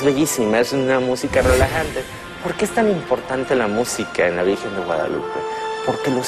bellísima, es una música relajante. ¿Por qué es tan importante la música en la Virgen de Guadalupe? Porque los